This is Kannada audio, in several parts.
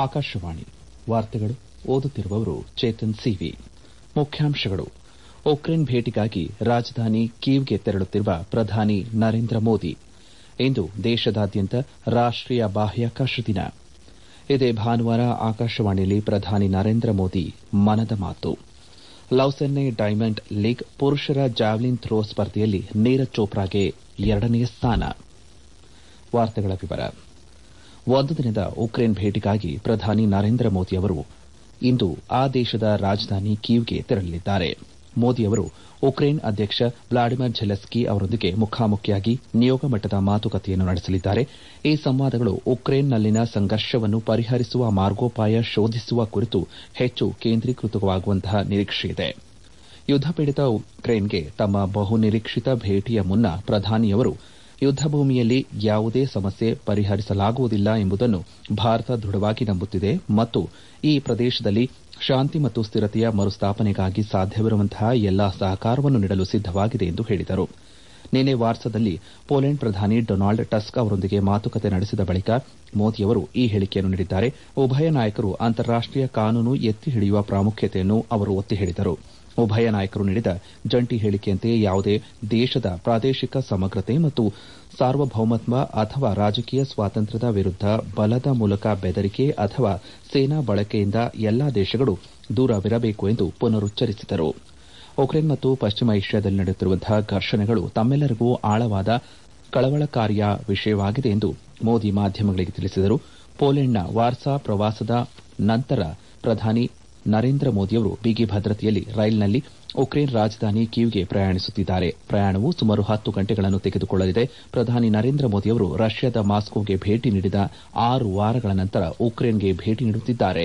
ಆಕಾಶವಾಣಿ ವಾರ್ತೆಗಳು ಓದುತ್ತಿರುವವರು ಚೇತನ್ ಸಿವಿ. ಮುಖ್ಯಾಂಶಗಳು. ಉಕ್ರೇನ್ ಭೇಟಿಗಾಗಿ ರಾಜಧಾನಿ ಕೀವ್ಗೆ ತೆರಳುತ್ತಿರುವ ಪ್ರಧಾನಿ ನರೇಂದ್ರ ಮೋದಿ. ಇಂದು ದೇಶದಾದ್ಯಂತ ರಾಷ್ಟೀಯ ಬಾಹ್ಯಾಕಾಶ ದಿನ. ಇದೇ ಭಾನುವಾರ ಆಕಾಶವಾಣಿಯಲ್ಲಿ ಪ್ರಧಾನಿ ನರೇಂದ್ರ ಮೋದಿ ಮನದ ಮಾತು. ಲೌಸೆನ್ನೆ ಡೈಮಂಡ್ ಲೀಗ್ ಪುರುಷರ ಜಾವೆಲಿನ್ ಥ್ರೋ ಸ್ಪರ್ಧೆಯಲ್ಲಿ ನೀರಜ್ ಚೋಪ್ರಾಗೆ 2ನೇ ಸ್ಥಾನ. ಒಂದು ದಿನದ ಉಕ್ರೇನ್ ಭೇಟಿಗಾಗಿ ಪ್ರಧಾನಿ ನರೇಂದ್ರ ಮೋದಿ ಅವರು ಇಂದು ಆ ದೇಶದ ರಾಜಧಾನಿ ಕೀವ್ಗೆ ತೆರಳಲಿದ್ದಾರೆ. ಮೋದಿ ಅವರು ಉಕ್ರೇನ್ ಅಧ್ಯಕ್ಷ ವ್ಲಾಡಿಮಿರ್ ಝೆಲೆನ್ಸ್ಕಿ ಅವರೊಂದಿಗೆ ಮುಖಾಮುಖಿಯಾಗಿ ನಿಯೋಗ ಮಟ್ಟದ ಮಾತುಕತೆಯನ್ನು ನಡೆಸಲಿದ್ದಾರೆ. ಈ ಸಂವಾದಗಳು ಉಕ್ರೇನ್ನಲ್ಲಿನ ಸಂಘರ್ಷವನ್ನು ಪರಿಹರಿಸುವ ಮಾರ್ಗೋಪಾಯ ಶೋಧಿಸುವ ಕುರಿತು ಹೆಚ್ಚು ಕೇಂದ್ರೀಕೃತವಾಗುವಂತಹ ನಿರೀಕ್ಷೆಯಿದೆ. ಯುದ್ದಪೀಡಿತ ಉಕ್ರೇನ್ಗೆ ತಮ್ಮ ಬಹುನಿರೀಕ್ಷಿತ ಭೇಟಿಯ ಮುನ್ನ ಪ್ರಧಾನಿಯವರು ಯುದ್ದ ಭೂಮಿಯಲ್ಲಿ ಯಾವುದೇ ಸಮಸ್ಯೆ ಪರಿಹರಿಸಲಾಗುವುದಿಲ್ಲ ಎಂಬುದನ್ನು ಭಾರತ ದೃಢವಾಗಿ ನಂಬುತ್ತಿದೆ ಮತ್ತು ಈ ಪ್ರದೇಶದಲ್ಲಿ ಶಾಂತಿ ಮತ್ತು ಸ್ಥಿರತೆಯ ಮರುಸ್ಥಾಪನೆಗಾಗಿ ಸಾಧ್ಯವಿರುವಂತಹ ಎಲ್ಲಾ ಸಹಕಾರವನ್ನು ನೀಡಲು ಸಿದ್ದವಾಗಿದೆ ಎಂದು ಹೇಳಿದರು. ನಿನ್ನೆ ವಾರ್ಸಾದಲ್ಲಿ ಪೋಲೆಂಡ್ ಪ್ರಧಾನಿ ಡೊನಾಲ್ಡ್ ಟಸ್ಕ್ ಅವರೊಂದಿಗೆ ಮಾತುಕತೆ ನಡೆಸಿದ ಬಳಿಕ ಮೋದಿಯವರು ಈ ಹೇಳಿಕೆಯನ್ನು ನೀಡಿದ್ದಾರೆ. ಉಭಯ ನಾಯಕರು ಅಂತಾರಾಷ್ಟೀಯ ಕಾನೂನು ಎತ್ತಿ ಹಿಡಿಯುವ ಪ್ರಾಮುಖ್ಯತೆಯನ್ನು ಅವರು ಒತ್ತಿ ಹೇಳಿದರು. ಉಭಯ ನಾಯಕರು ನೀಡಿದ ಜಂಟಿ ಹೇಳಿಕೆಯಂತೆ ಯಾವುದೇ ದೇಶದ ಪ್ರಾದೇಶಿಕ ಸಮಗ್ರತೆ ಮತ್ತು ಸಾರ್ವಭೌಮತ್ವ ಅಥವಾ ರಾಜಕೀಯ ಸ್ವಾತಂತ್ರ್ಯದ ವಿರುದ್ದ ಬಲದ ಮೂಲಕ ಬೆದರಿಕೆ ಅಥವಾ ಸೇನಾ ಬಳಕೆಯಿಂದ ಎಲ್ಲಾ ದೇಶಗಳು ದೂರವಿರಬೇಕು ಎಂದು ಪುನರುಚ್ಚರಿಸಿದರು. ಉಕ್ರೇನ್ ಮತ್ತು ಪಶ್ಚಿಮ ಏಷ್ಯಾದಲ್ಲಿ ನಡೆಯುತ್ತಿರುವಂತಹ ಘರ್ಷಣೆಗಳು ತಮ್ಮೆಲ್ಲರಿಗೂ ಆಳವಾದ ಕಳವಳಕಾರಿಯ ವಿಷಯವಾಗಿದೆ ಎಂದು ಮೋದಿ ಮಾಧ್ಯಮಗಳಿಗೆ ತಿಳಿಸಿದರು. ಪೋಲೆಂಡ್ನ ವಾರ್ಸಾ ಪ್ರವಾಸದ ನಂತರ ಪ್ರಧಾನಿ ನರೇಂದ್ರ ಮೋದಿಯವರು ಬಿಗಿ ಭದ್ರತೆಯಲ್ಲಿ ರೈಲಿನಲ್ಲಿ ಉಕ್ರೇನ್ ರಾಜಧಾನಿ ಕೀವ್ಗೆ ಪ್ರಯಾಣಿಸುತ್ತಿದ್ದಾರೆ. ಪ್ರಯಾಣವು ಸುಮಾರು 10 ಗಂಟೆಗಳನ್ನು ತೆಗೆದುಕೊಳ್ಳಲಿದೆ. ಪ್ರಧಾನಿ ನರೇಂದ್ರ ಮೋದಿಯವರು ರಷ್ಯಾದ ಮಾಸ್ಕೋಗೆ ಭೇಟಿ ನೀಡಿದ 6 ವಾರಗಳ ನಂತರ ಉಕ್ರೇನ್ಗೆ ಭೇಟಿ ನೀಡುತ್ತಿದ್ದಾರೆ.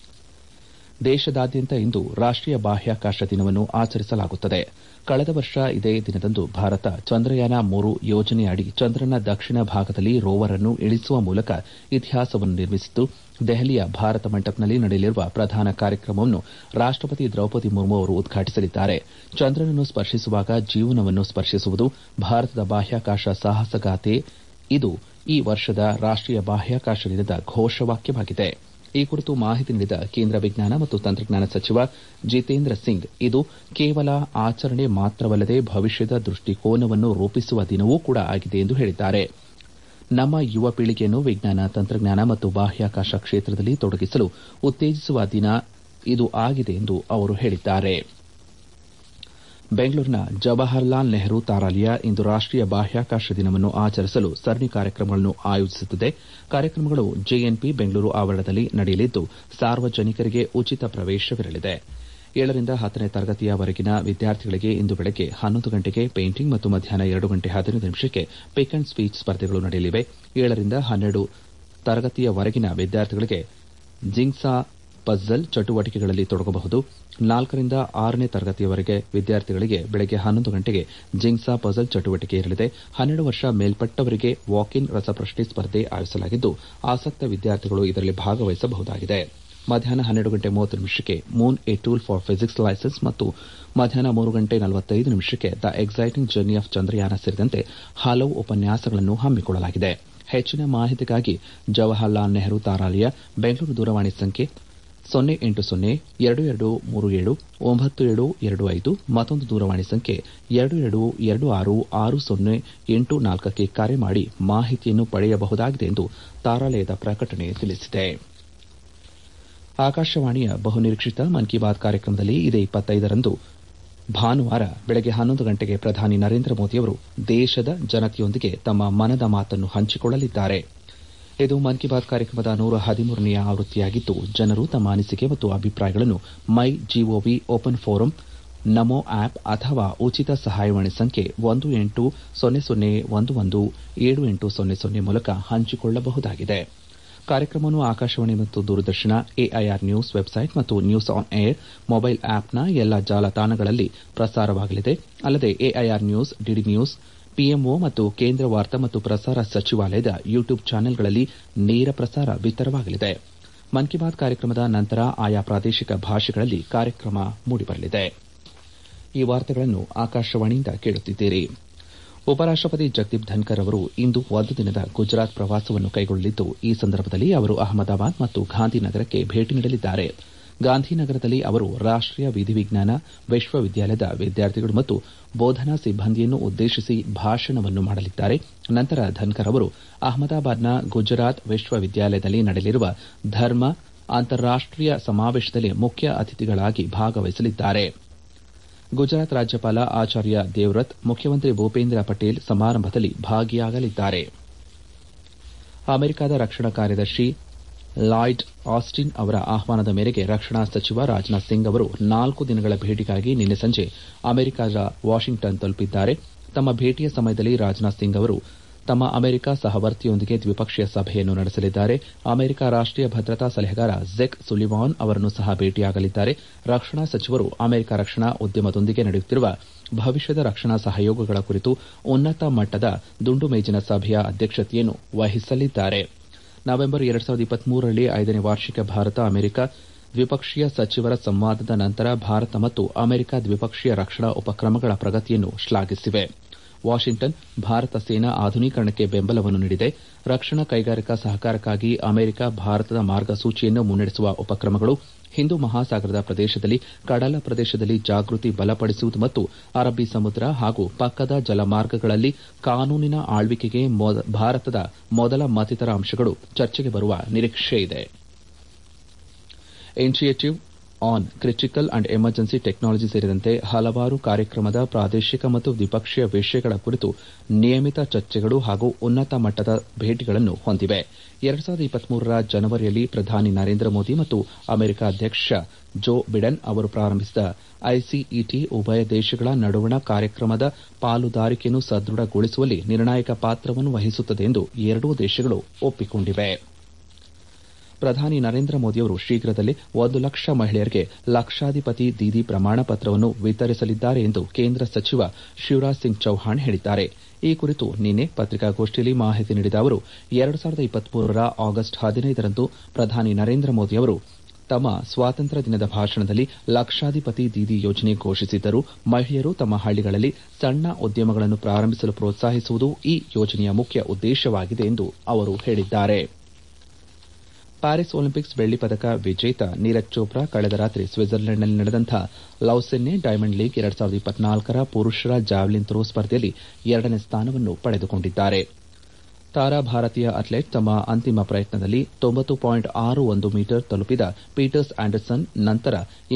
ದೇಶದಾದ್ಯಂತ ಇಂದು ರಾಷ್ಟೀಯ ಬಾಹ್ಯಾಕಾಶ ದಿನವನ್ನು ಆಚರಿಸಲಾಗುತ್ತದೆ. ಕಳೆದ ವರ್ಷ ಇದೇ ದಿನದಂದು ಭಾರತ ಚಂದ್ರಯಾನ 3 ಯೋಜನೆಯಡಿ ಚಂದ್ರನ ದಕ್ಷಿಣ ಭಾಗದಲ್ಲಿ ರೋವರ್ ಅನ್ನು ಇಳಿಸುವ ಮೂಲಕ ಇತಿಹಾಸವನ್ನು ನಿರ್ಮಿಸಿದ್ದು, ದೆಹಲಿಯ ಭಾರತ ಮಂಟಪ್ನಲ್ಲಿ ನಡೆಯಲಿರುವ ಪ್ರಧಾನ ಕಾರ್ಯಕ್ರಮವನ್ನು ರಾಷ್ಟಪತಿ ದ್ರೌಪದಿ ಮುರ್ಮು ಅವರು ಉದ್ಘಾಟಿಸಲಿದ್ದಾರೆ. ಚಂದ್ರನನ್ನು ಸ್ಪರ್ಶಿಸುವಾಗ ಜೀವನವನ್ನು ಸ್ಪರ್ಶಿಸುವುದು ಭಾರತದ ಬಾಹ್ಯಾಕಾಶ ಸಾಹಸಗಾಥೆ. ಇದು ಈ ವರ್ಷದ ರಾಷ್ಟೀಯ ಬಾಹ್ಯಾಕಾಶ ದಿನದ ಘೋಷವಾಕ್ಯವಾಗಿದೆ. ಈ ಕುರಿತು ಮಾಹಿತಿ ನೀಡಿದ ಕೇಂದ್ರ ವಿಜ್ಞಾನ ಮತ್ತು ತಂತ್ರಜ್ಞಾನ ಸಚಿವ ಜಿತೇಂದ್ರ ಸಿಂಗ್, ಇದು ಕೇವಲ ಆಚರಣೆ ಮಾತ್ರವಲ್ಲದೆ ಭವಿಷ್ಯದ ದೃಷ್ಟಿಕೋನವನ್ನು ರೂಪಿಸುವ ದಿನವೂ ಕೂಡ ಆಗಿದೆ ಎಂದು ಹೇಳಿದ್ದಾರೆ. ನಮ್ಮ ಯುವ ಪೀಳಿಗೆಯನ್ನು ವಿಜ್ಞಾನ, ತಂತ್ರಜ್ಞಾನ ಮತ್ತು ಬಾಹ್ಯಾಕಾಶ ಕ್ಷೇತ್ರದಲ್ಲಿ ತೊಡಗಿಸಲು ಉತ್ತೇಜಿಸುವ ದಿನ ಇದು ಆಗಿದೆ ಎಂದು ಅವರು ಹೇಳಿದ್ದಾರೆ. ಬೆಂಗಳೂರಿನ ಜವಾಹರಲಾಲ್ ನೆಹರು ತಾರಾಲಯ ಇಂದು ರಾಷ್ಟೀಯ ಬಾಹ್ಯಾಕಾಶ ದಿನವನ್ನು ಆಚರಿಸಲು ಸರಣಿ ಕಾರ್ಯಕ್ರಮಗಳನ್ನು ಆಯೋಜಿಸುತ್ತಿದೆ. ಕಾರ್ಯಕ್ರಮಗಳು ಜೆಎನ್ಪಿ ಬೆಂಗಳೂರು ಆವರಣದಲ್ಲಿ ನಡೆಯಲಿದ್ದು, ಸಾರ್ವಜನಿಕರಿಗೆ ಉಚಿತ ಪ್ರವೇಶವಿರಲಿದೆ. 7ರಿಂದ 10ನೇ ತರಗತಿಯವರೆಗಿನ ವಿದ್ಯಾರ್ಥಿಗಳಿಗೆ ಇಂದು ಬೆಳಗ್ಗೆ 11 ಗಂಟೆಗೆ ಪೇಂಟಿಂಗ್ ಮತ್ತು ಮಧ್ಯಾಹ್ನ 2 ಗಂಟೆ 15 ನಿಮಿಷಕ್ಕೆ ಪಿಕ್ ಅಂಡ್ ಸ್ಪೀಚ್ ಸ್ಪರ್ಧೆಗಳು ನಡೆಯಲಿವೆ. 7ರಿಂದ 12 ತರಗತಿಯವರೆಗಿನ ವಿದ್ಯಾರ್ಥಿಗಳಿಗೆ ಜಿಗ್ಸಾ ಪಜಲ್ ಚಟುವಟಿಕೆಗಳಲ್ಲಿ ತೊಡಗಬಹುದು. 4ರಿಂದ 6ನೇ ತರಗತಿಯವರೆಗೆ ವಿದ್ಯಾರ್ಥಿಗಳಿಗೆ ಬೆಳಗ್ಗೆ 11 ಗಂಟೆಗೆ ಜಿಗ್ಸಾ ಪಜಲ್ ಚಟುವಟಿಕೆ ಇರಲಿದೆ. 12 ವರ್ಷ ಮೇಲ್ಪಟ್ಟವರಿಗೆ ವಾಕ್ ಇನ್ ರಸಪ್ರಶ್ನೆ ಸ್ಪರ್ಧೆ ಆಯೋಜಿಸಲಾಗಿದ್ದು, ಆಸಕ್ತ ವಿದ್ಯಾರ್ಥಿಗಳು ಇದರಲ್ಲಿ ಭಾಗವಹಿಸಬಹುದಾಗಿದೆ. ಮಧ್ಯಾಹ್ನ 12 ಗಂಟೆ 30 ನಿಮಿಷಕ್ಕೆ moon a tool for physics licence ಮತ್ತು ಮಧ್ಯಾಹ್ನ 3 ಗಂಟೆ 45 ನಿಮಿಷಕ್ಕೆ the exciting journey of Chandrayaan ಸೇರಿದಂತೆ ಹಲವು ಉಪನ್ಯಾಸಗಳನ್ನು ಹಮ್ಮಿಕೊಳ್ಳಲಾಗಿದೆ. ಹೆಚ್ಚಿನ ಮಾಹಿತಿಗಾಗಿ ಜವಾಹರಲಾಲ್ ನೆಹರು ತಾರಾಲಯ, ಬೆಂಗಳೂರು ದೂರವಾಣಿ ಸಂಖ್ಯೆ 08037379725 ಮತ್ತೊಂದು ದೂರವಾಣಿ ಸಂಖ್ಯೆ 22266084ಕ್ಕೆ ಕರೆ ಮಾಡಿ ಮಾಹಿತಿಯನ್ನು ಪಡೆಯಬಹುದಾಗಿದೆ ಎಂದು ತಾರಾಲಯದ ಪ್ರಕಟಣೆ ತಿಳಿಸಿದೆ. ಆಕಾಶವಾಣಿಯ ಬಹುನಿರೀಕ್ಷಿತ ಮನ್ ಕಿ ಬಾತ್ ಕಾರ್ಯಕ್ರಮದಲ್ಲಿ ಇದೇ 25ರಂದು ಭಾನುವಾರ ಬೆಳಗ್ಗೆ 11 ಗಂಟೆಗೆ ಪ್ರಧಾನಿ ನರೇಂದ್ರ ಮೋದಿಯವರು ದೇಶದ ಜನತೆಯೊಂದಿಗೆ ತಮ್ಮ ಮನದ ಮಾತನ್ನು ಹಂಚಿಕೊಳ್ಳಲಿದ್ದಾರೆ. ಇದು ಮನ್ ಕಿ ಬಾತ್ ಕಾರ್ಯಕ್ರಮದ 113ನೇ ಆವೃತ್ತಿಯಾಗಿದ್ದು, ಜನರು ತಮ್ಮ ಅನಿಸಿಕೆ ಮತ್ತು ಅಭಿಪ್ರಾಯಗಳನ್ನು my GOV open forum, NaMo app ಅಥವಾ ಉಚಿತ ಸಹಾಯವಾಣಿ ಸಂಖ್ಯೆ 1800117800 ಮೂಲಕ ಹಂಚಿಕೊಳ್ಳಬಹುದಾಗಿದೆ. ಕಾರ್ಯಕ್ರಮವನ್ನು ಆಕಾಶವಾಣಿ ಮತ್ತು ದೂರದರ್ಶನ, ಎಐಆರ್ ನ್ಯೂಸ್ ವೆಬ್ಸೈಟ್ ಮತ್ತು ನ್ಯೂಸ್ ಆನ್ ಏರ್ ಮೊಬೈಲ್ ಆಪ್ನ ಎಲ್ಲಾ ಜಾಲತಾಣಗಳಲ್ಲಿ ಪ್ರಸಾರವಾಗಲಿದೆ. ಅಲ್ಲದೆ AIR news, DD news, PMO ಮತ್ತು ಕೇಂದ್ರ ವಾರ್ತಾ ಮತ್ತು ಪ್ರಸಾರ ಸಚಿವಾಲಯದ ಯೂಟ್ಯೂಬ್ ಚಾನೆಲ್ಗಳಲ್ಲಿ ನೇರ ಪ್ರಸಾರ ಬಿತ್ತರವಾಗಲಿದೆ. ಮನ್ ಕಿ ಬಾತ್ ಕಾರ್ಯಕ್ರಮದ ನಂತರ ಆಯಾ ಪ್ರಾದೇಶಿಕ ಭಾಷೆಗಳಲ್ಲಿ ಕಾರ್ಯಕ್ರಮ ಮೂಡಿಬರಲಿದೆ. ಈ ವಾರ್ತೆಗಳನ್ನು ಆಕಾಶವಾಣಿಯಿಂದ ಕೇಳುತ್ತಿದ್ದೀರಿ. ಉಪರಾಷ್ಟಪತಿ ಜಗದೀಪ್ ಧನ್ಕರ್ ಅವರು ಇಂದು ಒಂದು ದಿನದ ಗುಜರಾತ್ ಪ್ರವಾಸವನ್ನು ಕೈಗೊಳ್ಳಲಿದ್ದು ಈ ಸಂದರ್ಭದಲ್ಲಿ ಅವರು ಅಹಮದಾಬಾದ್ ಮತ್ತು ಗಾಂಧಿನಗರಕ್ಕೆ ಭೇಟಿ ನೀಡಲಿದ್ದಾರೆ. ಗಾಂಧಿನಗರದಲ್ಲಿ ಅವರು ರಾಷ್ಟೀಯ ವಿಧಿವಿಜ್ಞಾನ ವಿಶ್ವವಿದ್ಯಾಲಯದ ವಿದ್ಯಾರ್ಥಿಗಳು ಮತ್ತು ಬೋಧನಾ ಸಿಬ್ಬಂದಿಯನ್ನು ಉದ್ದೇಶಿಸಿ ಭಾಷಣವನ್ನು ಮಾಡಲಿದ್ದಾರೆ. ನಂತರ ಧನ್ಕರ್ ಅವರು ಅಹಮದಾಬಾದ್ನ ಗುಜರಾತ್ ವಿಶ್ವವಿದ್ಯಾಲಯದಲ್ಲಿ ನಡೆಯಲಿರುವ ಧರ್ಮ ಅಂತಾರಾಷ್ಟೀಯ ಸಮಾವೇಶದಲ್ಲಿ ಮುಖ್ಯ ಅತಿಥಿಗಳಾಗಿ ಭಾಗವಹಿಸಲಿದ್ದಾರೆ. ಗುಜರಾತ್ ರಾಜ್ಯಪಾಲ ಆಚಾರ್ಯ ದೇವವ್ರತ್, ಮುಖ್ಯಮಂತ್ರಿ ಭೂಪೇಂದ್ರ ಪಟೇಲ್ ಸಮಾರಂಭದಲ್ಲಿ ಭಾಗಿಯಾಗಲಿದ್ದಾರೆ. ಅಮೆರಿಕದ ರಕ್ಷಣಾ ಕಾರ್ಯದರ್ಶಿ ಲಾಯ್ಡ್ ಆಸ್ಟಿನ್ ಅವರ ಆಹ್ವಾನದ ಮೇರೆಗೆ ರಕ್ಷಣಾ ಸಚಿವ ರಾಜನಾಥ್ ಸಿಂಗ್ ಅವರು 4 ದಿನಗಳ ಭೇಟಿಗಾಗಿ ನಿನ್ನೆ ಸಂಜೆ ಅಮೆರಿಕದ ವಾಷಿಂಗ್ಟನ್ ತಲುಪಿದ್ದಾರೆ. ತಮ್ಮ ಭೇಟಿಯ ಸಮಯದಲ್ಲಿ ರಾಜನಾಥ್ ಸಿಂಗ್ ಅವರು ತಮ್ಮ ಅಮೆರಿಕ ಸಹವರ್ತಿಯೊಂದಿಗೆ ದ್ವಿಪಕ್ಷೀಯ ಸಭೆಯನ್ನು ನಡೆಸಲಿದ್ದಾರೆ. ಅಮೆರಿಕ ರಾಷ್ಟೀಯ ಭದ್ರತಾ ಸಲಹೆಗಾರ ಜೆಕ್ ಸುಲಿವಾನ್ ಅವರನ್ನು ಸಹ ಭೇಟಿಯಾಗಲಿದ್ದಾರೆ. ರಕ್ಷಣಾ ಸಚಿವರು ಅಮೆರಿಕ ರಕ್ಷಣಾ ಉದ್ಯಮದೊಂದಿಗೆ ನಡೆಯುತ್ತಿರುವ ಭವಿಷ್ಯದ ರಕ್ಷಣಾ ಸಹಯೋಗಗಳ ಕುರಿತು ಉನ್ನತ ಮಟ್ಟದ ದುಂಡು ಮೇಜಿನ ಸಭೆಯ ಅಧ್ಯಕ್ಷತೆಯನ್ನು ವಹಿಸಲಿದ್ದಾರೆ. ನವೆಂಬರ್ 2023ರಲ್ಲಿ 5ನೇ ವಾರ್ಷಿಕ ಭಾರತ ಅಮೆರಿಕ ದ್ವಿಪಕ್ಷೀಯ ಸಚಿವರ ಸಂವಾದದ ನಂತರ ಭಾರತ ಮತ್ತು ಅಮೆರಿಕ ದ್ವಿಪಕ್ಷೀಯ ರಕ್ಷಣಾ ಉಪಕ್ರಮಗಳ ಪ್ರಗತಿಯನ್ನು ಶ್ಲಾಘಿಸಿವೆ. ವಾಷಿಂಗ್ಟನ್ ಭಾರತ ಸೇನಾ ಆಧುನೀಕರಣಕ್ಕೆ ಬೆಂಬಲವನ್ನು ನೀಡಿದೆ. ರಕ್ಷಣಾ ಕೈಗಾರಿಕಾ ಸಹಕಾರಕ್ಕಾಗಿ ಅಮೆರಿಕ ಭಾರತದ ಮಾರ್ಗಸೂಚಿಯನ್ನು ಮುನ್ನಡೆಸುವ ಉಪಕ್ರಮಗಳು, ಹಿಂದೂ ಮಹಾಸಾಗರದ ಪ್ರದೇಶದಲ್ಲಿ ಕಡಲ ಪ್ರದೇಶದಲ್ಲಿ ಜಾಗೃತಿ ಬಲಪಡಿಸುವುದು ಮತ್ತು ಅರಬ್ಬಿ ಸಮುದ್ರ ಹಾಗೂ ಪಕ್ಕದ ಜಲಮಾರ್ಗಗಳಲ್ಲಿ ಕಾನೂನಿನ ಆಳ್ವಿಕೆಗೆ ಭಾರತದ ಮೊದಲ ಮತ್ತಿತರ ಅಂಶಗಳು ಚರ್ಚೆಗೆ ಬರುವ ನಿರೀಕ್ಷೆಯಿದೆ. Initiative on critical and emergency technology ಸೇರಿದಂತೆ ಹಲವಾರು ಕಾರ್ಯಕ್ರಮದ ಪ್ರಾದೇಶಿಕ ಮತ್ತು ದ್ವಿಪಕ್ಷೀಯ ವಿಷಯಗಳ ಕುರಿತು ನಿಯಮಿತ ಚರ್ಚೆಗಳು ಹಾಗೂ ಉನ್ನತ ಮಟ್ಟದ ಭೇಟಿಗಳನ್ನು ಹೊಂದಿವೆ. 2023ರ ಜನವರಿಯಲ್ಲಿ ಪ್ರಧಾನಿ ನರೇಂದ್ರ ಮೋದಿ ಮತ್ತು ಅಮೆರಿಕ ಅಧ್ಯಕ್ಷ ಜೋ ಬಿಡೆನ್ ಅವರು ಪ್ರಾರಂಭಿಸಿದ ಐಸಿಇಟಿ ಉಭಯ ದೇಶಗಳ ನಡುವಣ ಕಾರ್ಯಕ್ರಮದ ಪಾಲುದಾರಿಕೆಯನ್ನು ಸದೃಢಗೊಳಿಸುವಲ್ಲಿ ನಿರ್ಣಾಯಕ ಪಾತ್ರವನ್ನು ವಹಿಸುತ್ತದೆ ಎಂದು ಎರಡೂ ದೇಶಗಳು ಒಪ್ಪಿಕೊಂಡಿವೆ. ಪ್ರಧಾನಿ ನರೇಂದ್ರ ಮೋದಿಯವರು ಶೀಘ್ರದಲ್ಲೇ 1 ಲಕ್ಷ ಮಹಿಳೆಯರಿಗೆ ಲಕ್ಷಾಧಿಪತಿ ದೀದಿ ಪ್ರಮಾಣ ಪತ್ರವನ್ನು ವಿತರಿಸಲಿದ್ದಾರೆ ಎಂದು ಕೇಂದ್ರ ಸಚಿವ ಶಿವರಾಜ್ ಸಿಂಗ್ ಚೌಹಾಣ್ ಹೇಳಿದ್ದಾರೆ. ಈ ಕುರಿತು ನಿನ್ನೆ ಪತ್ರಿಕಾಗೋಷ್ಠಿಯಲ್ಲಿ ಮಾಹಿತಿ ನೀಡಿದ ಅವರು 2023ರ ಆಗಸ್ಟ್ 15ರಂದು ಪ್ರಧಾನಿ ನರೇಂದ್ರ ಮೋದಿಯವರು ತಮ್ಮ ಸ್ವಾತಂತ್ರ್ಯ ದಿನದ ಭಾಷಣದಲ್ಲಿ ಲಕ್ಷಾಧಿಪತಿ ದೀದಿ ಯೋಜನೆ ಘೋಷಿಸಿದ್ದರು. ಮಹಿಳೆಯರು ತಮ್ಮ ಹಳ್ಳಿಗಳಲ್ಲಿ ಸಣ್ಣ ಉದ್ಯಮಗಳನ್ನು ಪ್ರಾರಂಭಿಸಲು ಪ್ರೋತ್ಸಾಹಿಸುವುದು ಈ ಯೋಜನೆಯ ಮುಖ್ಯ ಉದ್ದೇಶವಾಗಿದೆ ಎಂದು ಅವರು ಹೇಳಿದ್ದಾರೆ. ಪ್ಯಾರಿಸ್ ಒಲಿಂಪಿಕ್ಸ್ ಬೆಳ್ಳಿ ಪದಕ ವಿಜೇತ ನೀರಜ್ ಚೋಪ್ರಾ ಕಳೆದ ರಾತ್ರಿ ಸ್ವಿಟ್ಜರ್ಲೆಂಡ್ನಲ್ಲಿ ನಡೆದಂತಹ ಲೌಸೆನ್ನೆ ಡೈಮಂಡ್ ಲೀಗ್ 2024ರ ಪುರುಷರ ಜಾವೆಲಿನ್ ಥ್ರೋ ಸ್ಪರ್ಧೆಯಲ್ಲಿ 2ನೇ ಸ್ಥಾನವನ್ನು ಪಡೆದುಕೊಂಡಿದ್ದಾರೆ. ತಾರಾ ಭಾರತೀಯ ಅಥ್ಲೆಟ್ ತಮ್ಮ ಅಂತಿಮ ಪ್ರಯತ್ನದಲ್ಲಿ 90.61 ಮೀಟರ್ ತಲುಪಿದ ಪೀಟರ್ಸ್ ಆಂಡರ್ಸನ್ ನಂತರ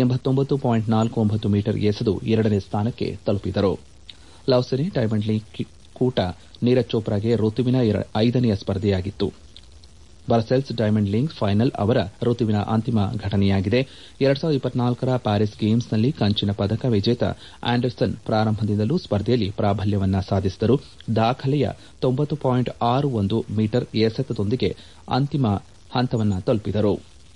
89.49 ಮೀಟರ್ ಎಸೆದು 2ನೇ ಸ್ಥಾನಕ್ಕೆ ತಲುಪಿದರು. ಲೌಸೆನ್ನೆ ಡೈಮಂಡ್ ಲೀಗ್ ಕೂಟ ನೀರಜ್ ಚೋಪ್ರಾಗೆ ಋತುವಿನ 5ನೇ ಸ್ಪರ್ಧೆಯಾಗಿತ್ತು. ಬ್ರಸೆಲ್ಸ್ ಡೈಮಂಡ್ ಲೀಗ್ ಫೈನಲ್ ಅವರ ಋತುವಿನ ಅಂತಿಮ ಘಟನೆಯಾಗಿದೆ. 2024ರ ಪ್ಯಾರಿಸ್ ಗೇಮ್ಸ್ನಲ್ಲಿ ಕಂಚಿನ ಪದಕ ವಿಜೇತ ಆಂಡರ್ಸನ್ ಪ್ರಾರಂಭದಿಂದಲೂ ಸ್ಪರ್ಧೆಯಲ್ಲಿ ಪ್ರಾಬಲ್ಯವನ್ನ ಸಾಧಿಸಿದರು. ದಾಖಲೆಯ 90.61 ಮೀಟರ್ ಎಸೆತದೊಂದಿಗೆ ಅಂತಿಮ ಹಂತವನ್ನು ತಲುಪಿದರು.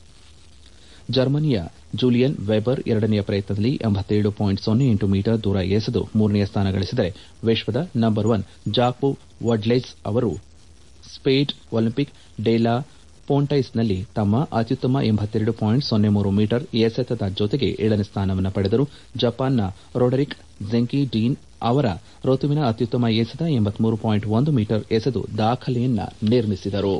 ಜರ್ಮನಿಯ ಜೂಲಿಯನ್ ವೆಬರ್ 2ನೇ ಪ್ರಯತ್ನದಲ್ಲಿ 87.08 ಮೀಟರ್ ದೂರ ಎಸೆದು 3ನೇ ಸ್ಥಾನ ಗಳಿಸಿದರೆ, ವಿಶ್ವದ ನಂಬರ್ 1 ಜಾಕೋಬ್ ವಡ್ಲೆಸ್ ಅವರು ಸ್ಪೇನ್ ಒಲಿಂಪಿಕ್ ಡೆಲಾ ಪೊಂಟೈಸ್ನಲ್ಲಿ ತಮ್ಮ ಅತ್ಯುತ್ತಮ 82.03 ಮೀಟರ್ ಎಸೆತದ ಜೊತೆಗೆ 7ನೇ ಸ್ಥಾನವನ್ನು ಪಡೆದರು. ಜಪಾನ್ನ ರೊಡೆರಿಕ್ ಝೆಂಕಿ ಡೀನ್ ಅವರ ಋತುವಿನ ಅತ್ಯುತ್ತಮ ಎಸೆತ 83.1 ಮೀಟರ್ ಎಸೆದು ದಾಖಲೆಯನ್ನ ನಿರ್ಮಿಸಿದರು.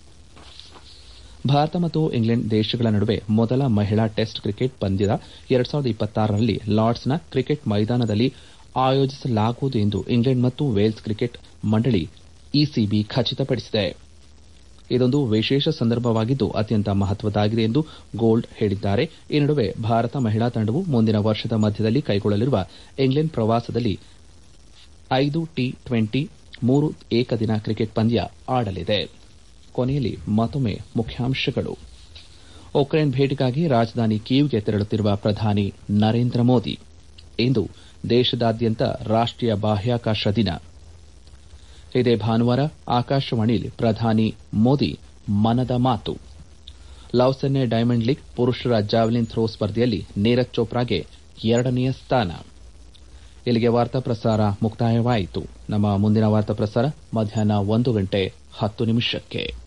ಭಾರತ ಮತ್ತು ಇಂಗ್ಲೆಂಡ್ ದೇಶಗಳ ನಡುವೆ ಮೊದಲ ಮಹಿಳಾ ಟೆಸ್ಟ್ ಕ್ರಿಕೆಟ್ ಪಂದ್ಯ 2026ರಲ್ಲಿ ಲಾರ್ಡ್ಸ್ನ ಕ್ರಿಕೆಟ್ ಮೈದಾನದಲ್ಲಿ ಆಯೋಜಿಸಲಾಗುವುದು ಎಂದು ಇಂಗ್ಲೆಂಡ್ ಮತ್ತು ವೇಲ್ಸ್ ಕ್ರಿಕೆಟ್ ಮಂಡಳಿ ಇಸಿಬಿ ಖಚಿತಪಡಿಸಿದೆ. ಇದೊಂದು ವಿಶೇಷ ಸಂದರ್ಭವಾಗಿದ್ದು ಅತ್ಯಂತ ಮಹತ್ವದ್ದಾಗಿದೆ ಎಂದು ಗೋಲ್ಡ್ ಹೇಳಿದ್ದಾರೆ. ಈ ನಡುವೆ ಭಾರತ ಮಹಿಳಾ ತಂಡವು ಮುಂದಿನ ವರ್ಷದ ಮಧ್ಯದಲ್ಲಿ ಕೈಗೊಳ್ಳಲಿರುವ ಇಂಗ್ಲೆಂಡ್ ಪ್ರವಾಸದಲ್ಲಿ 5 ಟಿ20, 3 ಏಕದಿನ ಕ್ರಿಕೆಟ್ ಪಂದ್ಯ ಆಡಲಿದೆ. ಕೊನೆಯಲ್ಲಿ ಮತ್ತೊಮ್ಮೆ ಮುಖ್ಯಾಂಶಗಳು. ಉಕ್ರೇನ್ ಭೇಟಿಗಾಗಿ ರಾಜಧಾನಿ ಕೀವ್ಗೆ ತೆರಳುತ್ತಿರುವ ಪ್ರಧಾನಿ ನರೇಂದ್ರ ಮೋದಿ. ಇಂದು ದೇಶದಾದ್ಯಂತ ರಾಷ್ಟೀಯ ಬಾಹ್ಯಾಕಾಶ ದಿನ. ಇದೇ ಭಾನುವಾರ ಆಕಾಶವಾಣಿಯಲ್ಲಿ ಪ್ರಧಾನಿ ಮೋದಿ ಮನದ ಮಾತು. ಲೌಸೆನ್ನೆ ಡೈಮಂಡ್ ಲೀಗ್ ಪುರುಷರ ಜಾವೆಲಿನ್ ಥ್ರೋ ಸ್ಪರ್ಧೆಯಲ್ಲಿ ನೀರಜ್ ಚೋಪ್ರಾಗೆ 2ನೇ ಸ್ಥಾನ. ಇಲ್ಲಿಗೆ ವಾರ್ತಾ ಪ್ರಸಾರ ಮುಕ್ತಾಯವಾಯಿತು. ನಮ್ಮ ಮುಂದಿನ ವಾರ್ತಾ ಪ್ರಸಾರ ಮಧ್ಯಾಹ್ನ 1:10 ನಿಮಿಷಕ್ಕೆ.